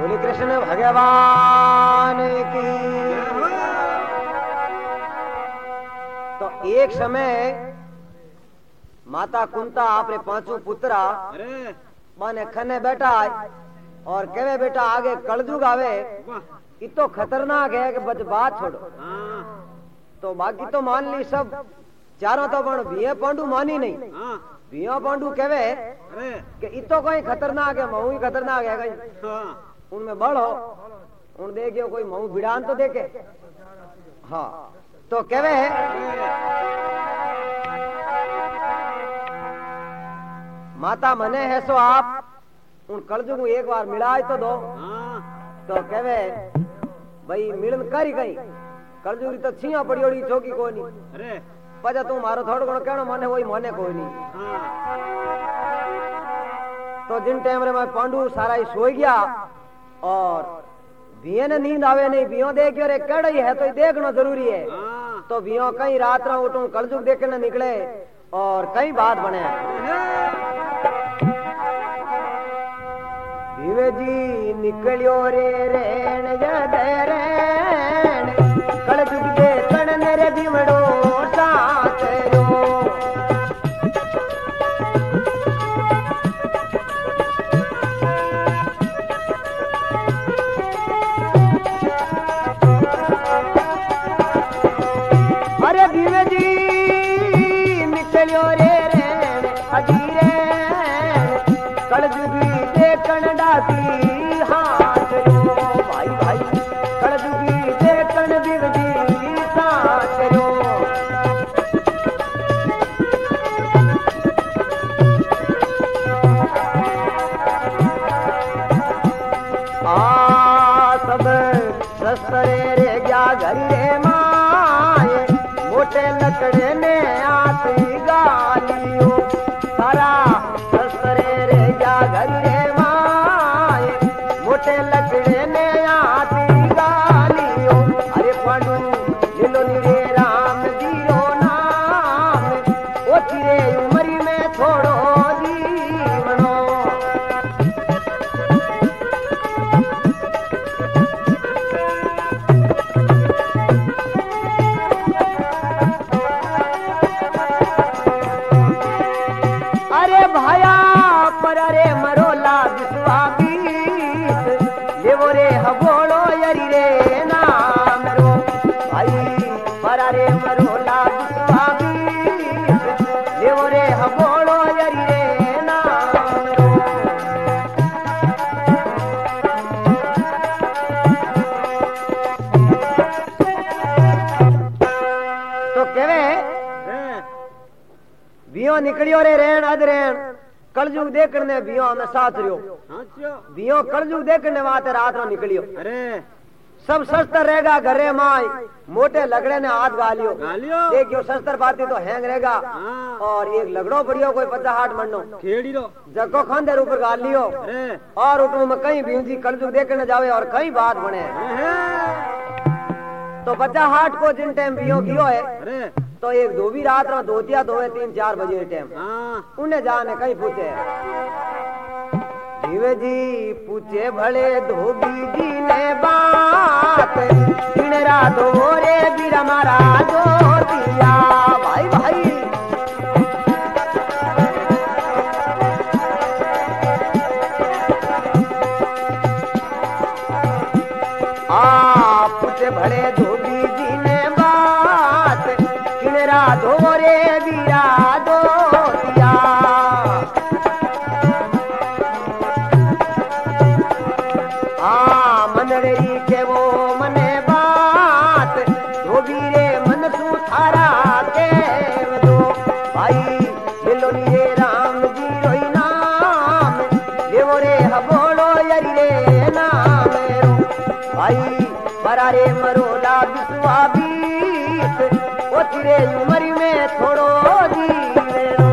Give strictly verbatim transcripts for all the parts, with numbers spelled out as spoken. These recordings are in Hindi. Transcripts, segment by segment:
बोले कृष्ण भगवान की। तो एक समय माता कुंता आपरे पांचों पुत्रा माने खने बैठा और कहे बेटा आगे कलयुग आवे इतो खतरनाक है कि बच बात छोड़ो। तो बाकी तो मान ली सब चारों तो पण भिया पांडु मानी नहीं। भिया पांडु कहे कि इतो कोई खतरनाक है, महू ही खतरनाक है कहीं उनमें बड़ हो उन देखियो कोई महू भिड़ान तो देखे। हाँ तो कहे माता मने है सो आप उन कलजुग में एक बार मिलाए तो दो। तो कहे भाई मिलन करी गई कलजुग तो छिया पड़ियोड़ी चौकी कोई नहीं पजा तू मारो थोड़ा घणो कहनो मने वही मने कोई नहीं। तो जिन टाइम रे मैं पांडु सारा ही सोई गया और भिये ने नींद आवे नहीं भियो देखियो रे केड़ा ही है तो देखना जरूरी है। तो भियो कई रात रा उठूं कलजुग देखने निकले और कई बात बने। भिवे जी निकलियो रे रेण जद रेण कलजुग देखण मेरे भीमड़ो साथ रो। अरे भीवे जी निकलियो रे रेण अजीरे कलजुग देखण डाती हाथ रो। भाई भाई कलजुगी देखण बिगड़ी साथ रो। आ सब सस्तरे रे गया घर रे माए मोटे लकड़े ने आती गालियो सारा सस्तरे रे गया घर रे माए मोटे लकड़े ने आती गालियो। अरे पांडु लीलो नीरे राम जीरो नाम ओ तेरे उमरी में थोड़ो जीवनो। अरे भाया पर अरे मरोला विश्वा बीत लेवो रे हबोड़ो यरी रे नाम रो। भाई पर अरे मरोला विश्वा बीत लेवो रे हबोड़ो यरी रे नाम रो। तो कहे बियो निकलियो रे रेण अद रेण कलजुग देखने बियो हमें साथ रियो। बियो कलजुग देखने वाते रात रो निकलियो। अरे सब शस्त्र रहेगा घरे माई मोटे लगड़े ने हाथ गालियो देखियो शस्त्र पाती तो हैंग रहेगा और एक लगड़ो पड़ियो कोई पचास हाथ मरनो खेड़ी रो जको खंडर ऊपर गाल लियो और उठू में कहीं भीमजी कलजुग देखने जावे और कई बात बने। तो पचास हाथ को जिन टाइम बियो कियो है तो एक धोबी रात में धोतिया धोवे तीन चार बजे टाइम उन्हें जाने कहीं पूछे भीवे जी पूछे भले धोबी जी ने बात किणरा धोरे बीरा मारा धोतिया। भाई भाई आ पूछे भले धोबी जी ने बात किणरा धोरे बीरा धोतिया। आ मनरेरी के वो मने बात धोबी रे मन सु थारा के दो। भाई लीलो रे राम जी रोई नाम लेवो रे हबोड़ो यरी रे नाम रो। भाई परारे मरोला विश्वा बीत ओ तेरे उमरी में थोड़ो जीवे रो।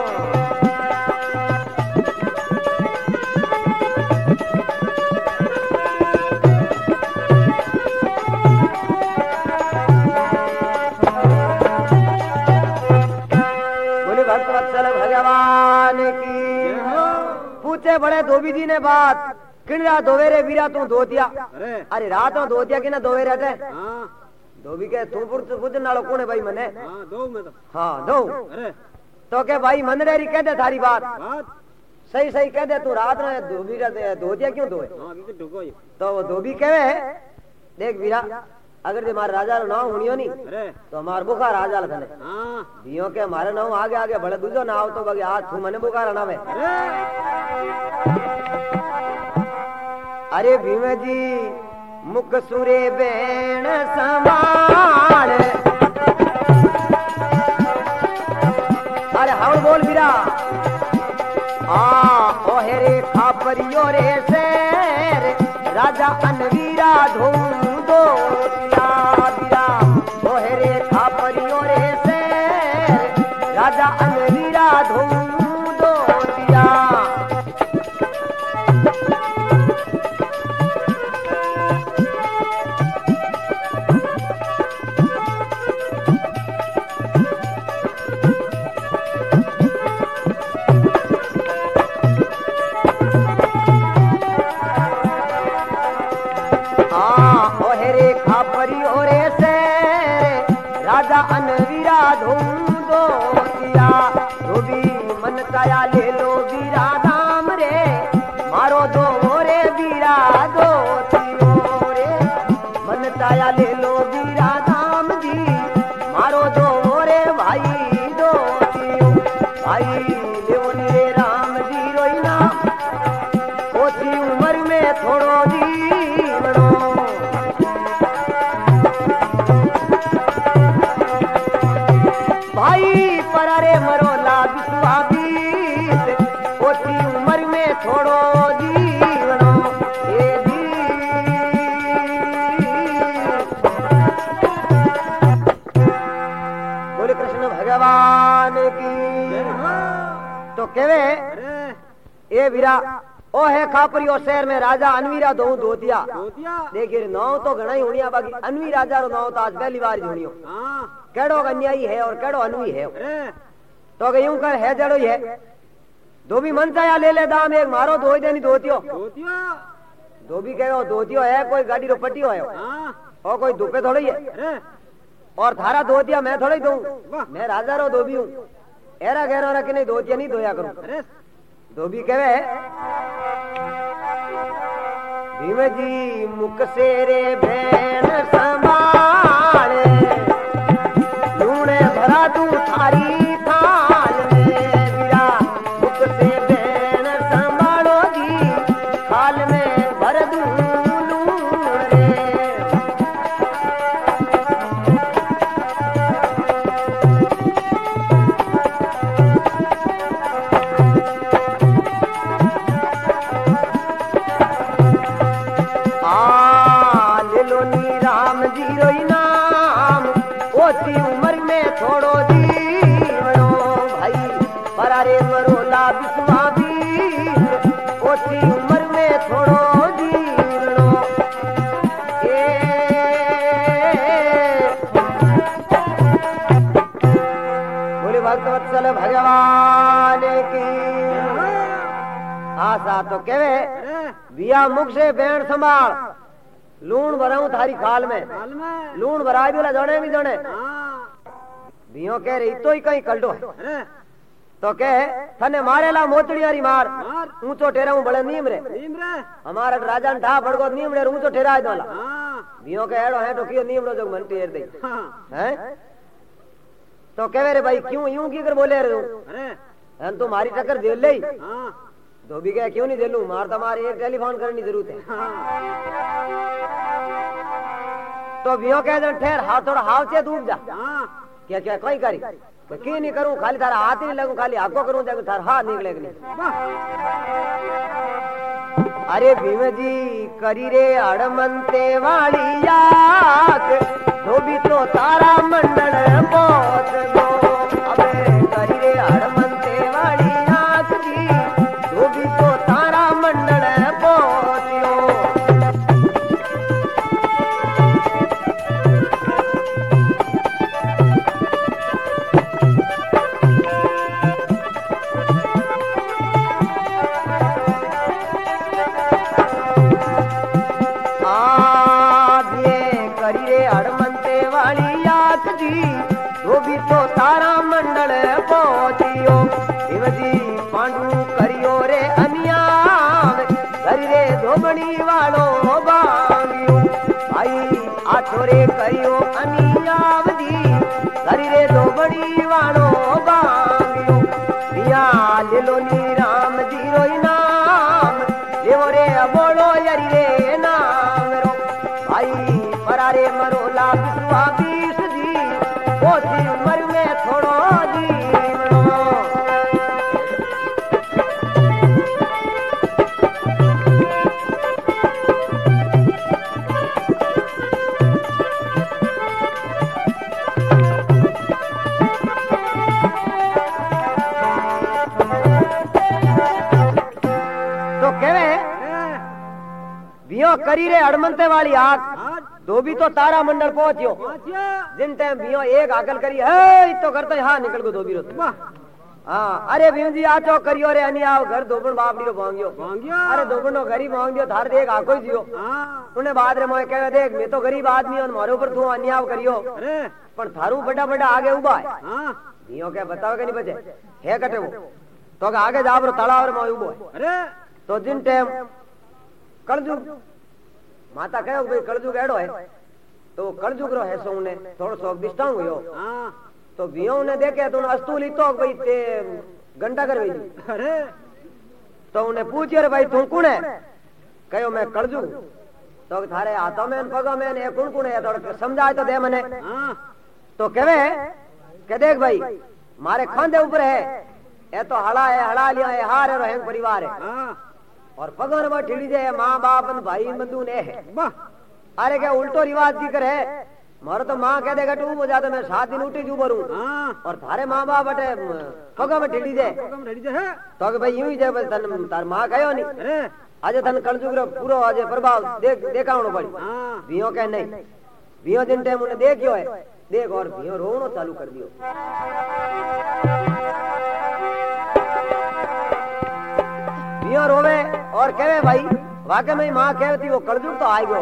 बोले भक्तवत्सल भगवान की। पूछे बड़े धोबी जी ने बात किणरा धोवे रे वीरा तू धोतिया अरे रात में धोतिया कि ना धोवे रहते हां धोबी के तू पुर बुझ नालो कौन है भाई मने हां दो में तो हां दो अरे तो के भाई मन रे कह दे थारी बात बात सही सही कह दे तू रात में धोबी रे धोतिया क्यों धोए हां अभी तो ढुको तो वो धोबी कहे देख वीरा अगर जे मार राजा रो नाम हुनियो नी अरे तो मार बुखार राजा ल थने हां दियो के मारे नाम आगे आगे बड़े दूजो ना आव तो बगे आज तू मने बुखार ना में अरे भीम जी मुख सुरे बेण समाल अरे हाउ बोल वीरा आ ओ हेरे खापरियो रे शेर राजा अनवीरा धूम दो वीरा ओ हेरे खापरियो रे शेर राजा अनवीरा धूम दो वीरा अनवीरा धूम दो दिया धोबी मन काया ले लो वीरा दाम रे मारो दो रे वीरा दो तियो रे मन काया ले लो वीरा दाम दी मारो दो रे भाई दो तियो भाई देवनी रे राम जी रोई नाम ओसी उम्र में थोड़ो जीवनो भाई परारे मरोला बिसुआ बीत ओसी उम्र में थोड़ो जीवनो ए जी बोले कृष्ण भगवान की तो केवे ए वीरा ओ है खापरी ओ शहर में राजा अनवीरा दो धोतिया देखिए नाव तो घना ही होनिया बाकी अनवी राजा रो नाव तो आज पहली बार होनियो हां केड़ो अन्यायी है और केड़ो अनवी है तो के यूं कर है जड़ो ही है धोबी मन चाया ले ले दाम एक मारो धोई देनी धोतियो धोतियो धोबी कहो धोतियो है कोई गाड़ी रो पट्टियो है हां और कोई धुपे थोड़ी है और थारा धोतिया मैं थोड़ी दूं मैं राजा रो धोबी हूं एरा गहरा रख नहीं धोतिया नहीं धोया करूं धोबी कहे भीम जी मुख से रे भेण संभाले लूणे भरा तू थारी थाल में वीरा मुख से भेण संभालो जी थाल में भर दूं लूण रे ओसी उम्र में थोड़ो जीवनो भाई परारे मरोला बिस्वा बीर ओसी उम्र में थोड़ो जीवनो ए बोले भक्तवत्सल भगवान की आशा तो केवे बिया मुख से बैण संभाल लूण भराऊं थारी खाल में लूण भरा भी जड़े भी जड़े बियो कह रही तो ही कहीं कल्टो है तो कह थने मारेला मोचड़ियारी मार ऊंचो ठेरा बड़े नीम रे हमारा राजा ने ठा बड़गो नीम रे ऊंचो ठेरा दोला बियो कह एड़ो है तो कियो नीम रो जो मन टेर दे हैं तो कह रे भाई क्यों यूं की कर बोले रे अरे हम तो मारी टक्कर दे ले धोबी कह क्यों नहीं दे लूं मार तुम्हारे एक टेलीफोन करने की जरूरत है तो बियो कह ठहर हाथ थोड़ा हाथ से डूब जा क्या क्या कोई करी तो की नहीं करूं खाली थारा हाथ ही नहीं लगूं खाली आपको करूं जाके थारा हाथ निकलेगा नहीं अरे भीम जी करी रे अड़मनते वाली याक धोबी तो तारा मंडल बहुत गो अबे करी रे अड़मनते वाली याक जी धोबी तो तारा मंडल बहुत यो धोबड़ी वालो बांगियो भाई आ छोरे करियो अनियावदी धरी रे धोबड़ी वालो बांगियो पिया ले लो नी राम जीरो नाम लेवो रे बोलो यरी रे नाम रो भाई परारे मरोला बिसवा बीस दी ओसी उम्र में थोड़ो दी करी रे हड़मंते वाली आग धोबी तो तारा मंडल पहुंचियो जिन टाइम भियो एक आकल करी है तो घर तो यहाँ निकल गो धोबी रो हाँ अरे भीम जी आचो करियो रे अनि आओ घर धोबन बापड़ी रो भांगियो अरे धोबन नो गरीब भांगियो थार देख आको जियो उन्हें बाद रे मोए कहे देख मैं तो गरीब आदमी हूं मारे ऊपर तू अन्याय करियो पर थारू बड़ा बड़ा आगे उबा है भियो के बताओ के नहीं बचे है कटे वो तो आगे जाब रो तालाब रे मोए उबो अरे तो जिन टाइम कलजुग माता कहो भाई कलजुग एड़ो है तो कलजुग रो है सो ने थोड़ो सो दिष्टांग हुयो तो भियो ने देखे तो अस्तु लीतो भाई ते घंटा कर वेली अरे तो उन्हें पूछियो रे भाई तू कौन है कहो मैं कलजुग तो थारे हाथों में पगों में ए कौन कौन है थोड़ा समझाए तो दे मने तो कहवे के देख भाई मारे खांदे ऊपर है ए तो हड़ा है हड़ा लिया है हार है रो परिवार है और पगन में ठीड़ी जाए माँ बाप भाई बंधु ने है अरे क्या उल्टो रिवाज की करे मारो तो माँ कह देगा टू जाता मैं सात दिन उठी जू भरू और थारे माँ बाप बटे पगा में ठीड़ी जाए तो भाई यूं ही जाए तन तार माँ कहो नहीं आज तन कलजुग पूरा आज प्रभाव देख देखा पड़ी भियो कह नहीं भियो दिन टाइम उन्हें देखियो है देख और भियो रोनो चालू कर दियो भियो रोवे और कहे भाई वाकई में माँ कहती वो कलजुग तो आएगो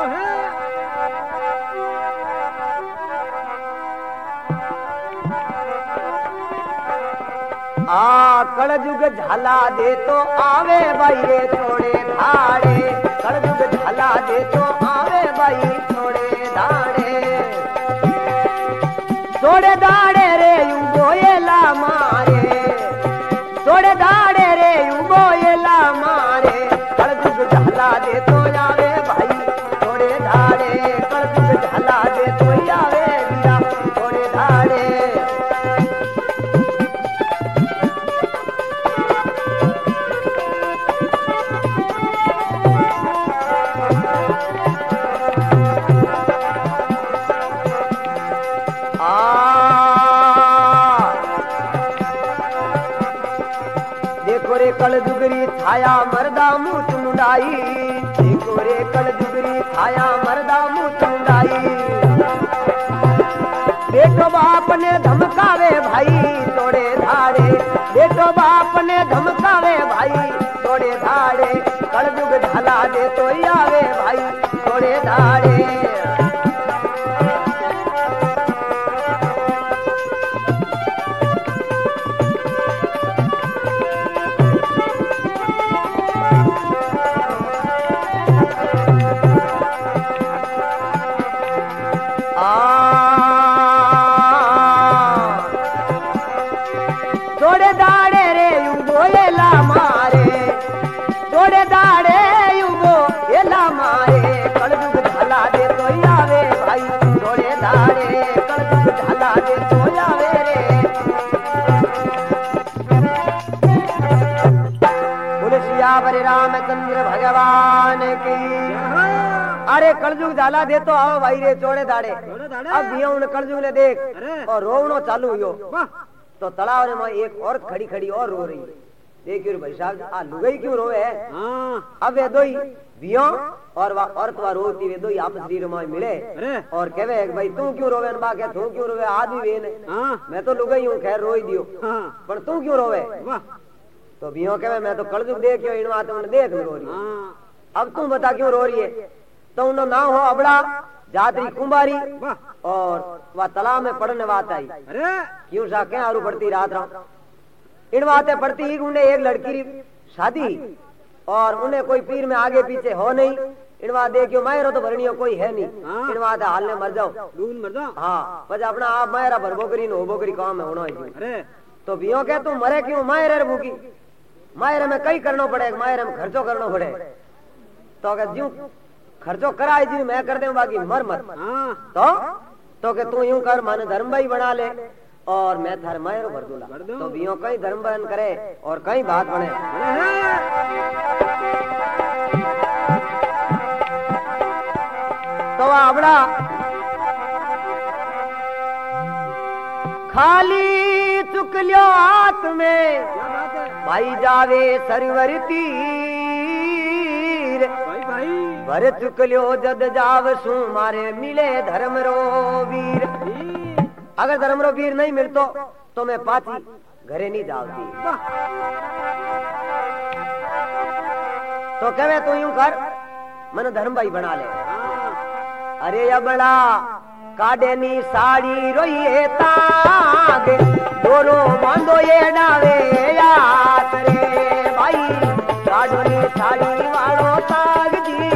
आ कलजुग झाला दे तो आवे भाई रे छोड़े धाड़े कलजुग झाला दे तो आवे भाई छोड़े धाड़े छोड़े धाड़े रे यूं गोयला मारे छोड़े धाड़े रे यूं गोयला मारे कलजुग झाला दे तो आवे भाई छोड़े धाड़े कलजुग झाला दे तो आवे वीरा छोड़े धाड़े कलजुगरी छाया मरदा मुठ मुंडाई देखो रे कलजुगरी छाया मरदा मुठ मुंडाई बेटो बाप ने धमकावे भाई तोड़े धाड़े बेटो बाप ने धमकावे भाई तोड़े धाड़े कलजुग झाला दे तो आवे भाई तोड़े धाड़े रामचंद्र भगवान की अरे कलजुग झाला दे तो आओ भाई रे चोड़े दाड़े अब भियो उन कलजुग ने देख और रोवनो चालू हुयो तो तालाब में एक और खड़ी खड़ी और रो रही देखियो भाई साहब आ लुगाई क्यों रोवे है अब ये दोई भियो और वा औरत वा रोती वे दोई आपस रीर में मिले और कहवे भाई तू क्यों रोवे बा के तू क्यों रोवे आदमी वेन मैं तो लुगाई हूं खैर रोई दियो पर तू क्यों रोवे तो भियो कहे मैं तो कलजुग देखियो इन बात में देख रो रही अब तुम बता क्यों रो रही है तो उन्होंने ना हो अबड़ा जातरी कुंभारी और वह तालाब में पढ़ने बात आई क्यों सा क्या आरू पड़ती रात रात इन बातें पढ़ती ही उन्हें एक लड़की शादी और उन्हें कोई पीर में आगे पीछे हो नहीं। इनवा देखियो मायरो तो भरनियो कोई है नहीं। हाँ। इनवा हाल ने मर जाओ डून मर जाओ। हाँ बस अपना आप मायरा भरबो करी नो होबो करी काम है होना है। अरे तो बियो के तू मरे क्यों मायरे भूखी मायरे में कई करना पड़े मायरे में खर्चो करना पड़े तो अगर ज्यों खर्चो कराए जी मैं कर दे बाकी मर मत। हाँ। तो तो के तू यूं कर माने धर्म भाई बना ले और मैं थारे मायरो भर दूला तो बियो कई धर्म बन करे और कई बात बने। तो आवड़ा खाली चुक लियो हाथ में भाई जावे सरवर तीर भाई भाई भर चुक लियो जद जाव सु मारे मिले धर्म रो वीर। अगर धर्म रो वीर नहीं मिलतो तो मैं पाची घरे नहीं जावती। तो कहे तू यूं कर मन धर्म भाई बना ले। अरे अबड़ा काडेनी साड़ी रोइए ताग दोरो बांधो ये डावे याद रे भाई काडोनी साड़ी वालो ताग जी।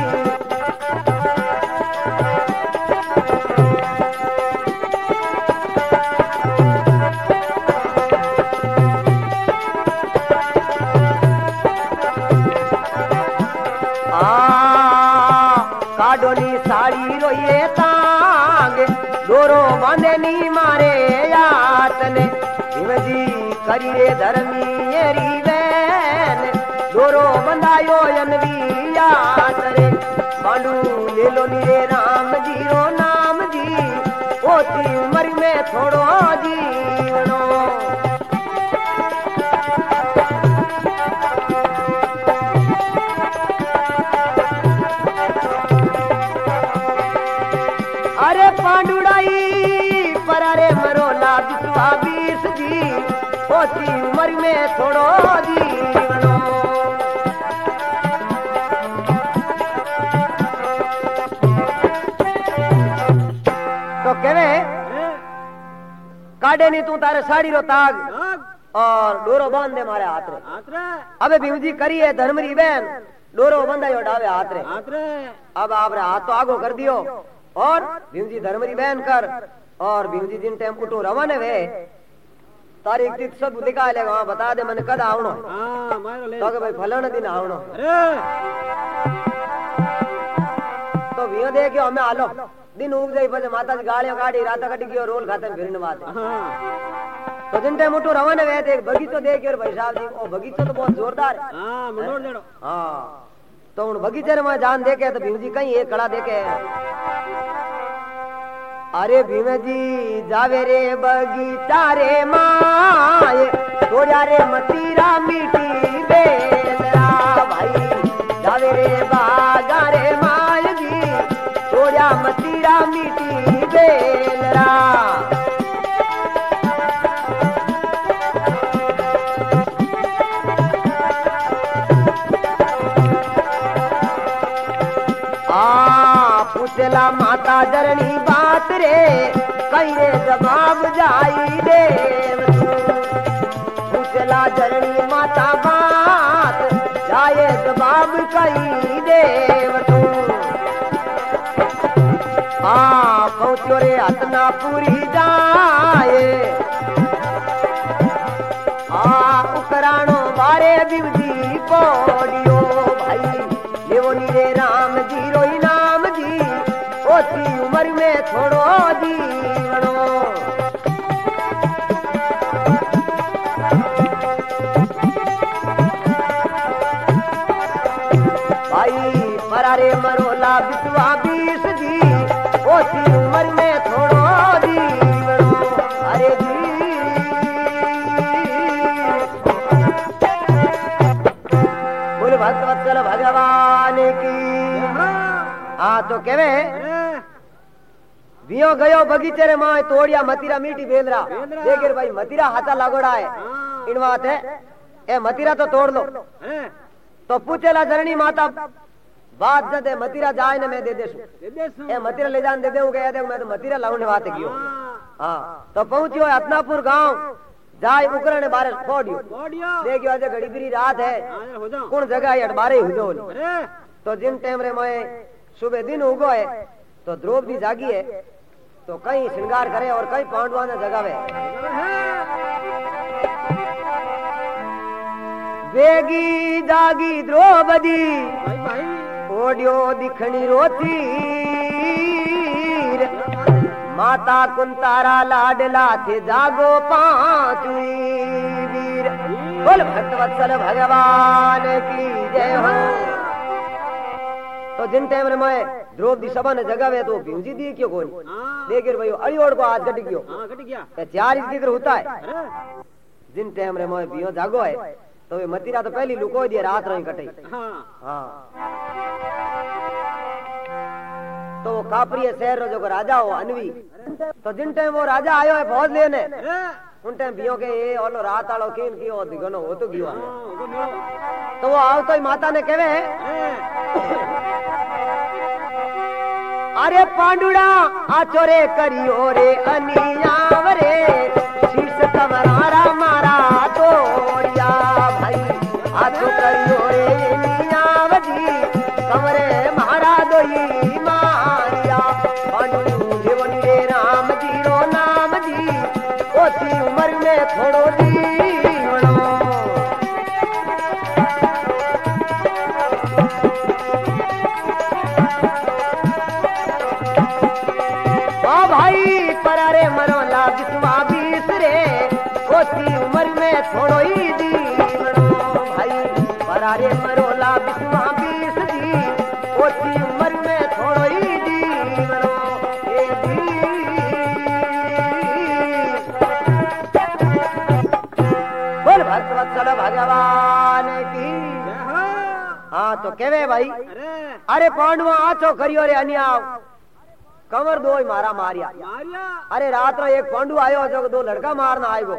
काडोनी साड़ी रोइए तांग दोरो बांधे नी मारे यातने शिवजी करी रे धर्मी येरी बैन दोरो बंधायो यनवी यात रे बांडू ले लो नी रे राम जी रो नाम जी ओती उम्र में थोड़ो जीवनो। अरे पांडुड़ाई परारे मरोला बिचवा बीस जी ओती उम्र में थोड़ो जीवनो। तो कहवे काटे नहीं तू तारे साड़ी रो ताग और डोरो बांध दे मारे हाथ रे। अबे भीमजी करी है धर्मरी बहन डोरो बंधायो डावे हाथ रे। अब आप रे हाथ तो आगो कर दियो और भीमजी धर्मरी बहन कर और भीमजी जिन टाइम उठो रवाने वे तारीख तीत सब दिखा लेगा वहां बता दे मैंने कद आवनो। तो के भाई फलाना दिन आवनो। तो भीम देखियो हमें आलो दिन उग जाई पछे माता जी गाड़ियों काढ़ी रात काटी गयो रोल खाते फिरने बात। तो जिन टाइम उठो रवाने वे देख बगीचो देखियो भाई साहब जी ओ बगीचो तो बहुत जोरदार है। हां मनोर देड़ो। हां तो उन बगीचे में जान देखे तो भीमजी कहीं एक कड़ा देखे। अरे भीम जी जावे रे बगीचा रे माए थोड़ा रे मतीरा मीठी बेलरा भाई जावे रे बागा रे माए जी थोड़ा मतीरा मीठी बेलरा। पूछला माता जरनी बात रे कई रे जवाब जाई देव पूछला जरनी माता बात जाए जवाब कई देव तू। आ पहुंचो रे अतना पूरी जाए आ उकराणो बारे बिवजी पोडियो भाई लेवो नी रे राम जी रोई नाम जी ओती उम्र में थोड़ो जीवनो। भाई परारे मरोला बिचवा बीस जी ओती उम्र में थोड़ो जीवनो। अरे जी बोल भक्तवत्सल भगवान की। हाँ तो केवे बियो गयो बगीचे रे मां तोड़िया मतीरा मीठी बेलरा देख रे भाई मतीरा हाथा लागोड़ा है इन बात है ए मतीरा तो तोड़ लो। तो पूछेला जरनी माता बात जदे मतीरा जाए ने मैं दे देसू ए मतीरा ले जान दे देऊ कह दे मैं तो मतीरा लाउने बात कियो। हां तो पहुंचियो अतनापुर गांव जाय उकरण बारे फोड़ियो देखियो आज घड़ी बिरी रात है कौन जगह है बारे हो जो तो जिन टाइम रे मैं सुबह दिन उगो है तो द्रौपदी जागी है तो कई श्रृंगार करे और कई पांडवा ने जगावे वेगी जागी द्रौपदी ओडियो दिखनी रोती माता कुंतारा लाडला थे जागो पांचवी वीर बोल भक्तवत्सल भगवान की जय हो। तो जिन टाइम मैं द्रौपदी सभा ने जगावे तो भीमजी दी क्यों कोई देखिए भाई अड़ियोड़ को आज कट गयो हां कट गया चार जिक्र होता है जिन टाइम रे मैं बियो जागो है तो वे मतीरा तो पहली लुको दिए रात रही कटे हां हां तो वो कापरी शहर जो राजा हो अनवी तो जिन टाइम वो राजा आयो है फौज लेने उन टाइम बियो के ये ओलो रात आलो केन कियो दिगनो हो तो गियो तो वो आओ तो माता ने कहवे अरे पांडुड़ा आचोरे करियो रे अनियावरे शीश कमरारा मारा तोड़िया भाई आचो करियो रे अनियावजी कमरे मारा दोई मारिया पांडु जीवन रे राम जी रो नाम जी ओसी उम्र में थोड़ो जीवनो परारे मरोला बिस्वा बीस रे ओसी उम्र में थोड़ो ही जीवनो भाई परारे मरोला बिस्वा बीस दी ओसी उम्र में थोड़ो ही जीवनो ए दी बोल भक्तवत्सल भगवान की हाँ तो केवे भाई अरे पांडवा आचो करियो रे अन्याव कमर दो मारा मारिया अरे रात रो एक पांडु आयो जो दो लड़का मारना आएगो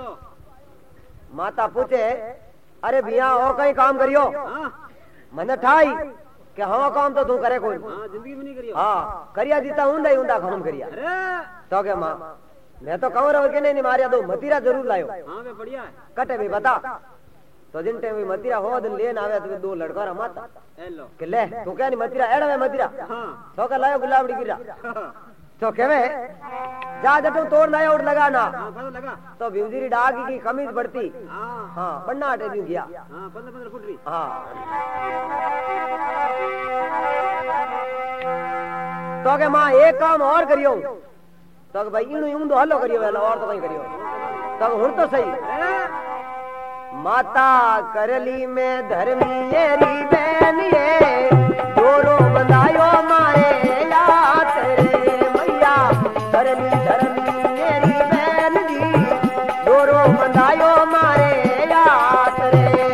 माता पूछे अरे भैया और कहीं काम करियो मैंने ठाई कि हाँ काम तो तू करे कोई जिंदगी में नहीं करियो हाँ करिया जीता ऊंदा ही ऊंदा काम करिया तो के माँ मैं तो कमर के नहीं मारिया दो मतीरा जरूर लायो हाँ बढ़िया कटे भी बता तो जिन टाइम मतीरा हो दिन लेन आवे तो दो लड़का रा माता हेलो के ले तो क्या नहीं मतीरा एड़ा में मतीरा हां तो का लायो गुलाबड़ी गिरा तो केवे जा जटो तोड़ लाया और लगाना हां लगा तो भीमजी डाग की कमीज बढ़ती हां हां बन्ना हटे दी गया हां पंद्रह पंद्रह फुट रही हां तो के मां एक काम और करियो तो भाई इनु यूं दो हलो करियो वेला और तो कहीं करियो तो हुन तो सही माता करली में धर्मी येरी बहन ये दोरो बंधायो मारे यात रे मैया करली धर्मी येरी बहन जी दोरो बंधायो मारे यात रे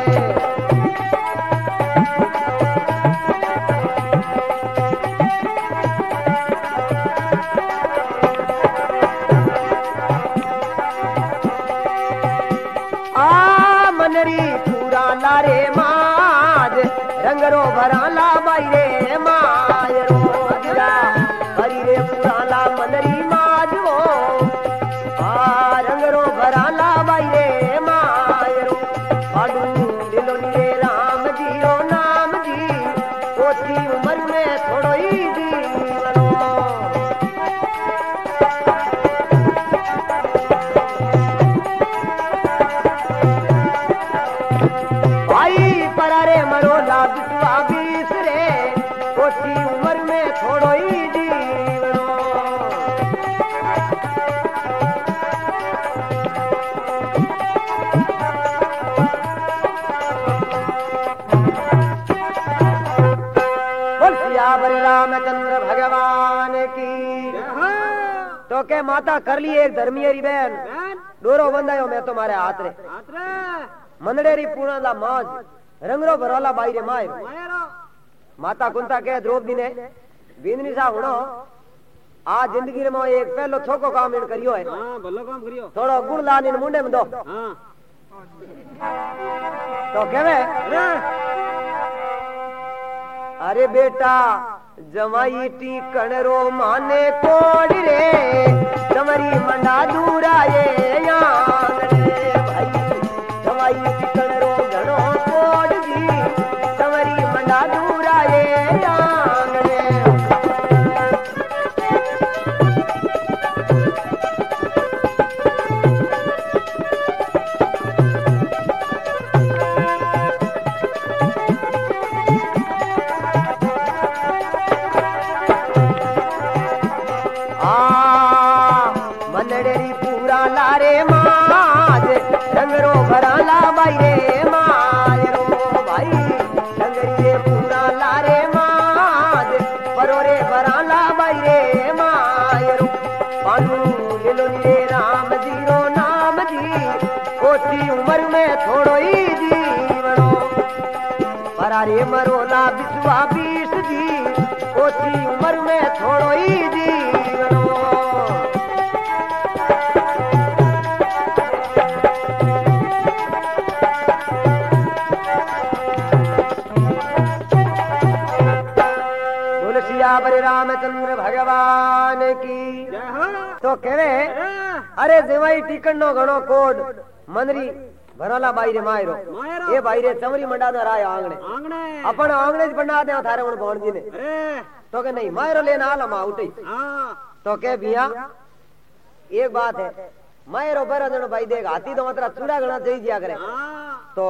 पूरा लारे माज रंगरो भराला बाईरे मायरो गिरा हरी रे पूरा ला मनरी माज वो आ रंगरो भराला बाईरे मायरो आडू दिलो रे राम जी रो नाम जी ओती उम्र में थोड़ो ही जीवनो परारे मरोला बिस्वा बीस रे ओसी उम्र में थोड़ो ही जीवनो बोल सियावर रामचंद्र भगवान की तो के माता कर ली एक धर्मीयरी बहन डोरो बंधायो मैं तुम्हारे हाथ रे मंदड़ेरी पूर्णला माज रंगरो भरोला बाई रे माय माता कुंता के द्रौपदी ने बिंदनी सा हुणो आ जिंदगी रे में एक पहलो छोको काम इन करियो है हां भलो काम करियो थोड़ो गुण लान इन मुंडे में दो हां तो केवे अरे बेटा जमाई टी कणरो माने कोड़ रे तमरी मंडा दूरा ये यान रे परारे मरोला बिस्वा बीस जी ओची उम्र में थोड़ो ही जीवनो बरे रामचंद्र भगवान की तो कहे अरे देवाई टिकनो घणो कोड मनरी भरोला बाई रे मायरो ए बाई रे चमरी मंडा दो राय आंगणे आंगणे अपन आंगणे ज बना दे थारे उन भौण जी ने तो के नहीं मायरो लेना आला मा उठी तो के बिया एक बात है मायरो पर जण भाई देख हाथी तो मात्रा चूड़ा घणा जई जिया करे तो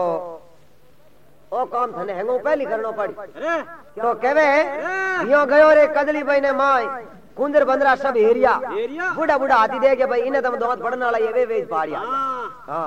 ओ काम थने हेंगो पहली करनो पड़ी तो केवे यो गयो रे कदली भाई ने माई कुंदर बंदरा सब हेरिया बूढ़ा बूढ़ा हाथी दे के भाई इने तुम दोत पड़न वाला ये वे वे पाड़िया हां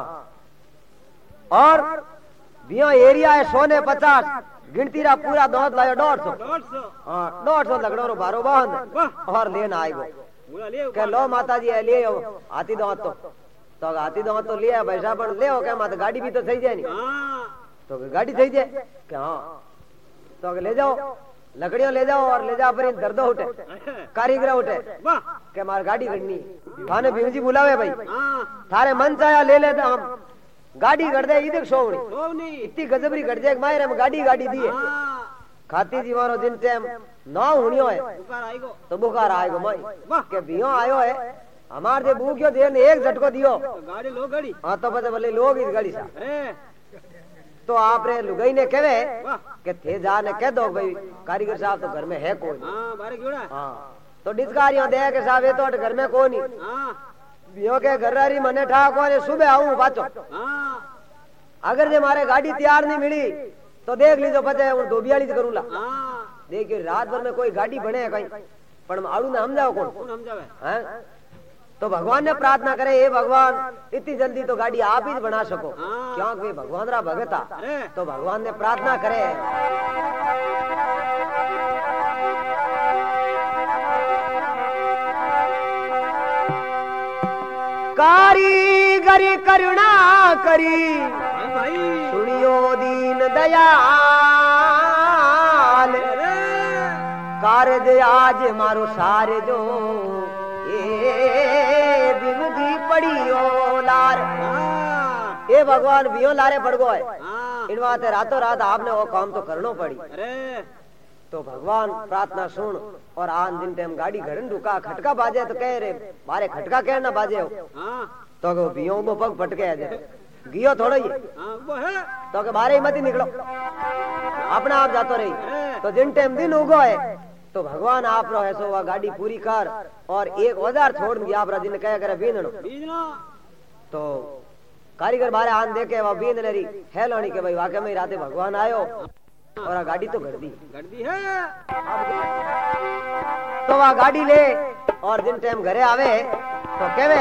और बियो एरिया है सोने पचास गिनती रा पूरा दोत लायो डेढ़ सौ हां डेढ़ सौ लगड़ो रो बारो बांध और लेन आएगो के लो माता जी ले हाथी दोत तो तो हाथी दोत तो लिया पैसा पण ले के माता गाड़ी भी तो सही जाए नी तो गाड़ी सही जाए क्या तो ले जाओ लकड़ियों ले जाओ और ले जाओ पर दर्द उठे कारीगर उठे के मार गाड़ी करनी थाने भीमजी बुलावे भाई थारे मन चाया ले ले हम गाड़ी कर दे इधर सोवनी इतनी गजबरी कर दे मायरे में गाड़ी गाड़ी दिए खाती जी मारो दिन टाइम ना हुनियो है बुखार आएगो तो बुखार आएगो मई के बियो आयो है हमार जे भूखियो देन एक झटको दियो गाड़ी लो गाड़ी हां तो बते भले लोग इस गाड़ी सा तो आप रे लुगाई ने कहवे के थे जाने कह दो भाई कारीगर साहब तो घर में है कोई हां बारे क्यों हां तो डिस्कारियों दे के साहब ये तो घर में कोई नहीं हां बियो के घरवारी मने ठा कोने सुबह आऊं पाछो हां अगर जे मारे गाड़ी तैयार नहीं मिली तो देख लीजो पते उन धोबियाली से करूला हां देखिए रात भर में कोई गाड़ी बने कहीं पण आड़ू ने समझाओ कौन कौन समझावे हैं तो भगवान ने प्रार्थना करे हे भगवान इतनी जल्दी तो गाड़ी आप ही बना सको क्योंकि भगवान रा भगता तो भगवान ने प्रार्थना करे कारीगरी करुणा करी सुनियो दीन दयाल कार्य आज मारो सारे जो पड़ियो लार ए भगवान बियो लारे पड़ गो है इन बात रातों रात आपने वो काम तो करनो पड़ी अरे तो भगवान प्रार्थना सुन और आन दिन टाइम गाड़ी घड़न रुका खटका बाजे तो कह रे बारे खटका कह ना बाजे हो तो वो बियो को पग फटके आ जाए गियो थोड़ा ही वो है तो के बारे ही मत निकलो अपना आप जातो रही तो जिन टाइम दिन उगो है तो भगवान आप रो है सो वह गाड़ी पूरी कर और एक औजार छोड़ दिया आप जिन कह करे बीननो तो कारीगर बारे आन देखे वह बीन नरी है लोनी के भाई वाकई में राते भगवान आयो और गाड़ी तो घड़ दी घड़ दी है तो वह गाड़ी ले और जिन टाइम घरे आवे तो कहवे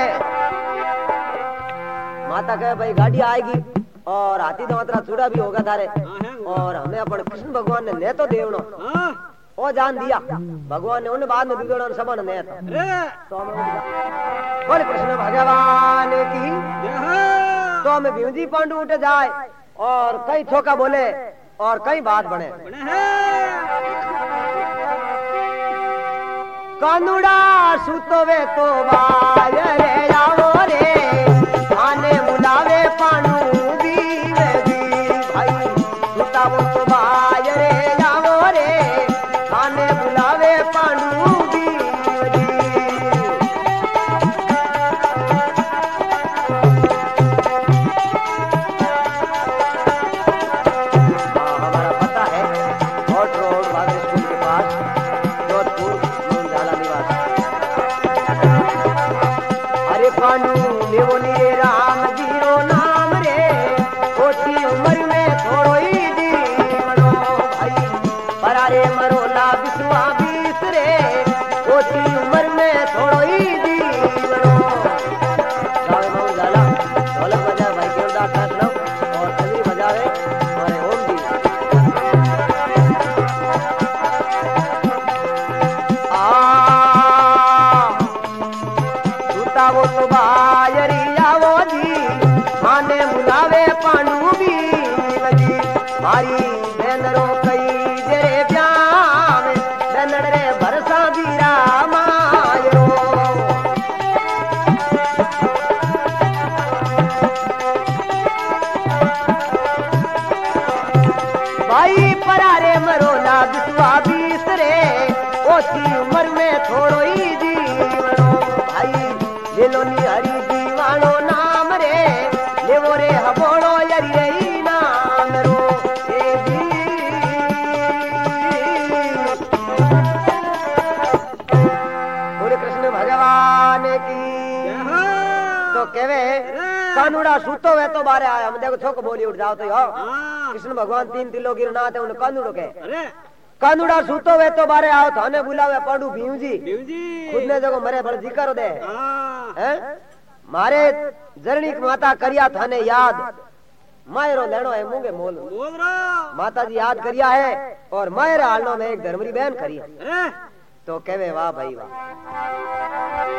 माता कहे भाई गाड़ी आएगी और हाथी तो मात्रा चूड़ा भी होगा थारे और हमें अपन कृष्ण भगवान ने ले तो देवनो ओ जान दिया भगवान ने उन बाद में बिगड़ो सबन ने तो बोले कृष्ण भगवान की तो हमें भीमजी पांडु उठ जाए और कई ठोका बोले और कई बात बने कानुड़ा सुतोवे तो बाय रे आओ रे आने बुलावे पांडु बीवी भाई सुतावो तो बाय रे आओ रे आने बुलावे पांडु मारी बहन रो कई परारे मरोला बिटुआ बीस रे ओसी उम्र में थोड़ो ही जीवनो भाई ले लो नी हरी दीवानो नाम रे लेवो रे हबोड़ो यरी रे नाम रो ए दी बोले कृष्ण भगवान की तो केवे कानूड़ा सूतो वे तो बारे आया हम देखो छोक बोली उठ जाओ तो यो कृष्ण भगवान तीन तिलो गिरनाथ है उन्हें कानूड़ो के कानूड़ा सूतो वे तो बारे आओ थाने बुलावे पड़ू भीम जी खुद ने देखो मरे बड़ जिक्र दे हैं मारे जरणी माता करिया थाने याद मायरो लेनो है मुंगे मोल माता जी याद करिया है और मायरा हालनो में एक धर्मरी बहन करी है तो कहवे वाह भाई वाह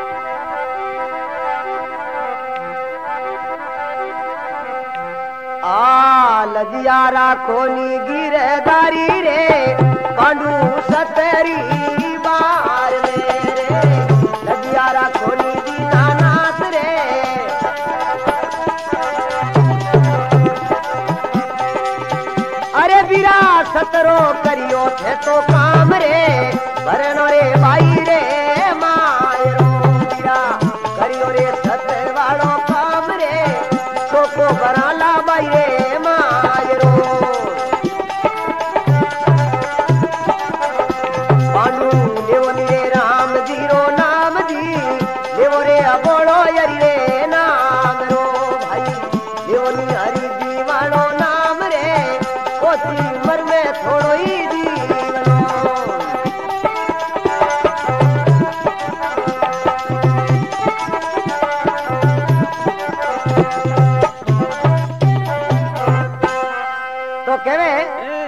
आ लजियारा खोनी गिरदारी रे पांडू सतरी बार रे लजियारा खोनी दीनानाथ रे अरे बीरा सतरो करियो थे तो काम रे भरनो रे भाई रे मायरो बीरा करियो रे सतर वालो काम रे सोको बराला भाई रे मायरो पांडू देवो रे राम जीरो नाम जी देवो रे अबोड़ो यरी रे नाम रो भाई देवो नी हरी दीवानो नाम रे ओसी उम्र में थोड़ो ही जीवनो तो कहवे